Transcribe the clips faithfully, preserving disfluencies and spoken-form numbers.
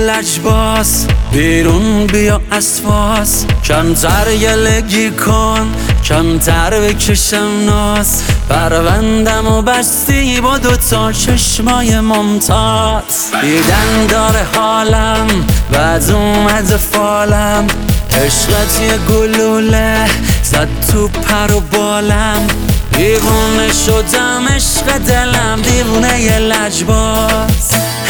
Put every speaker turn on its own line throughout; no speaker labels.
لجباس، بیرون بیا از فاس، کمتر گلگی کن، کمتر بکشم ناز. پروندم و بستی با دوتا چشمای ممتاز. دیدن داره حالم بعد اومد فالم، عشقت یه گلوله زد تو پر و بالم. دیوونه شدم عشق دلم، دیوونه یه لجباز.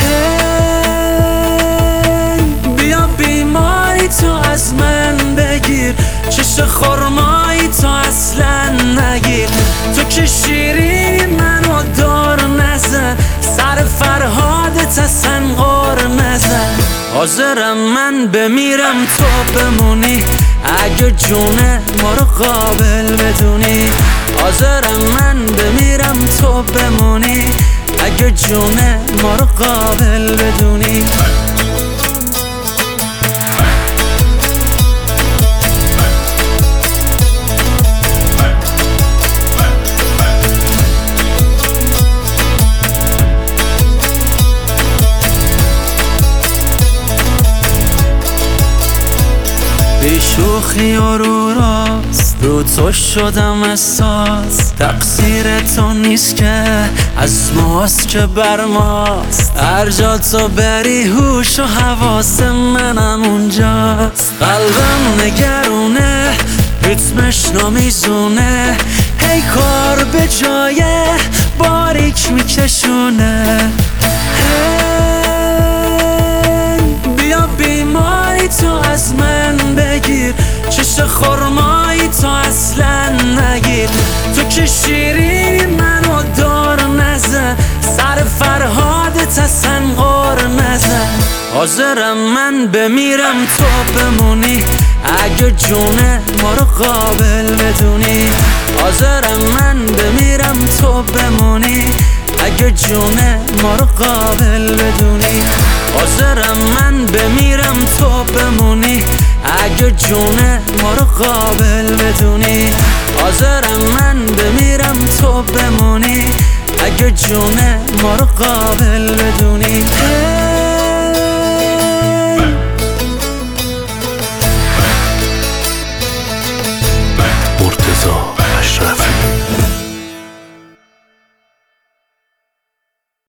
بیا بیماری تو از من بگیر، چش خرمایی تو اصلا نگیر. تو که شیرینی منو دار نزن، سر فرهادت اصلا غار نزن. حاضرم من بمیرم تو بمونی، اگه جونه ما رو قابل بدونی. حاضرم من بمیرم تو بمونی، اگه جونه ما رو قابل بدونی. بی شوخی و رو راست رو تو شدم اساس. تقصیر تو نیست که از ماست که بر ماست، هر جا تو بری هوش و حواس منم اونجاست. قلبم نگرونه ریتمش نمیزونه، هی کار به جای باریک میکشونه. بیا بیماری تو از من بگیر، چش خرمایی تو اصلا نگیر. تو که شیرینی منو دار نزن، سر فرهادت اصلا غار نزن. حاضرم من بمیرم تو بمونی، اگه جونه ما رو قابل بدونی. حاضرم من بمیرم تو بمونی، اگه جونه ما رو قابل بدونی. حاضرم من بمیرم تو بمونی، اگه جونه ما رو قابل بدونی. حاضرم من بمیرم تو بمونی، اگه جونه ما رو قابل بدونی.